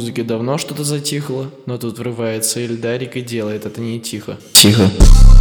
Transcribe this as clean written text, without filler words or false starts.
музыке давно что-то затихло, но тут врывается Эльдарик и делает это не тихо. Тихо.